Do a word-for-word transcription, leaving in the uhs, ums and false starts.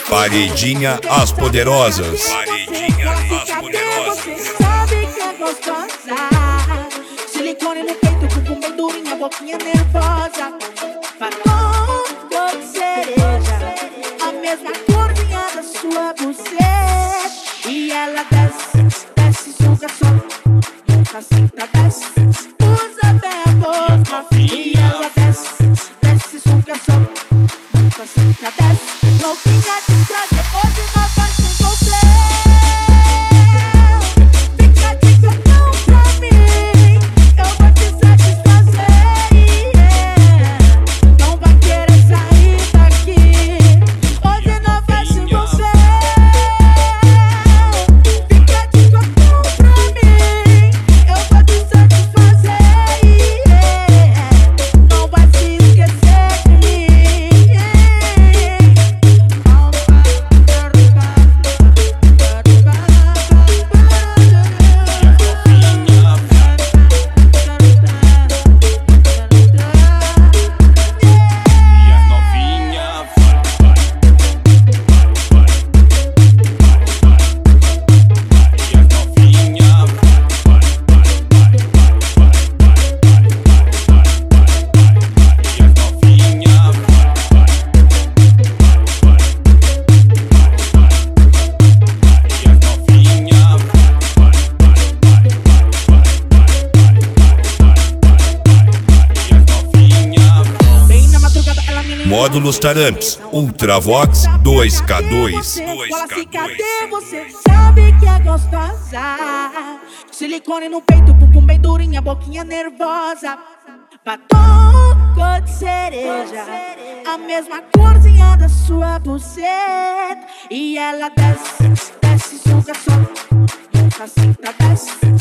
Paredinha As Poderosas. Paredinha As Poderosas. Você sabe que é gostosa. Silicone no peito, bumbum bem durinha, boquinha nervosa. Batom cor de cereja, a mesma corzinha da sua buceta. E ela desce, desce, suga só, nunca senta, desce. Usa bem a boca. E ela desce, desce, suga só, nunca senta, desce. Novinha de traje, hoje não vai sem você. Fica de cartão pra mim, eu vou te satisfazer, yeah. Não vai querer sair daqui, hoje não vai sem você. Fica de cartão pra mim, eu vou te satisfazer, yeah. Não vai se esquecer de mim. Módulos Taramps Ultravox dois K dois. Fala assim, cadê você? Sabe que é gostosa. Silicone no peito, bumbum bem durinha, boquinha nervosa. Batom cor de cereja, a mesma corzinha da sua buceta. E ela desce, desce, suga só, nunca senta, desce.